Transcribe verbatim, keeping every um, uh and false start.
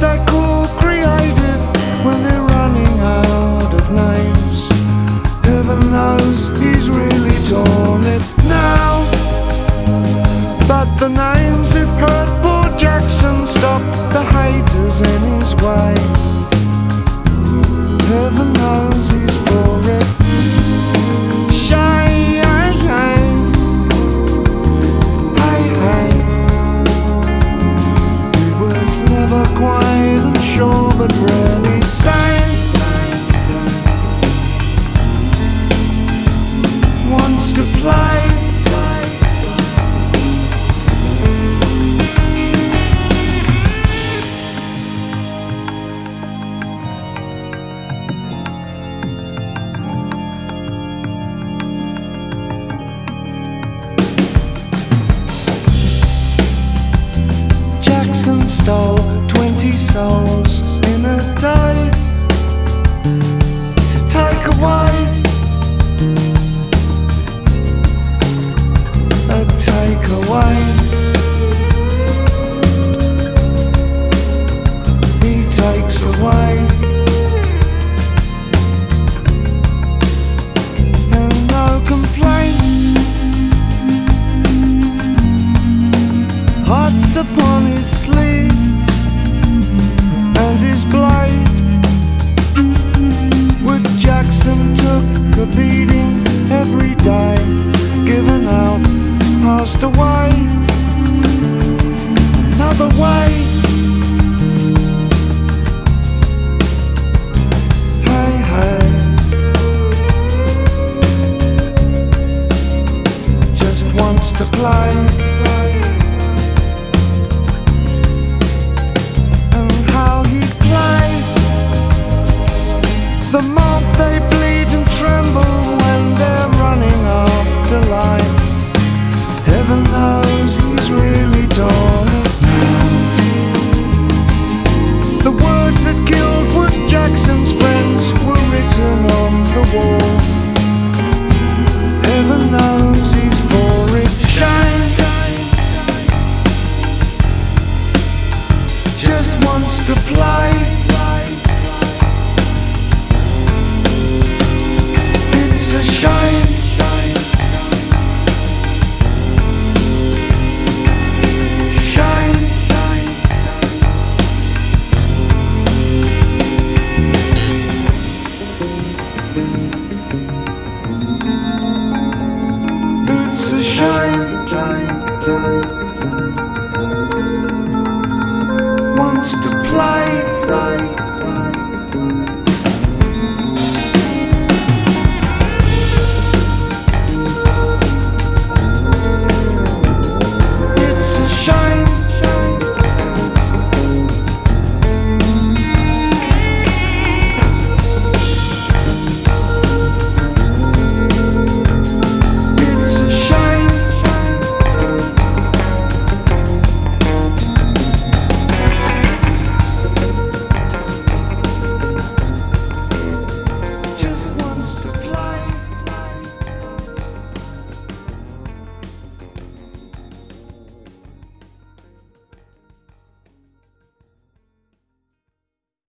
they call creative when they're running out of names. Heaven knows he's really torn it now. But the names that hurt poor Jackson stop the haters in his way. Heaven knows he's for it. Shy, hey, hey, hey, hey. He was never quite unsure, but rarely sane. Wants to play. Jackson stole twenty souls in a day to take away, a takeaway. He takes away, and no complaints. Hearts upon his sleeve and his blade. Wood Jackson took a beating every day, given out, passed away. Another way. Hey, hey. Just wants to play. The mob, they bleed and tremble when they're running after life. Heaven knows he's really torn it now. The words that killed Wood Jackson's friends were written on the wall. Heaven knows he's for it. Shame. Just wants to play.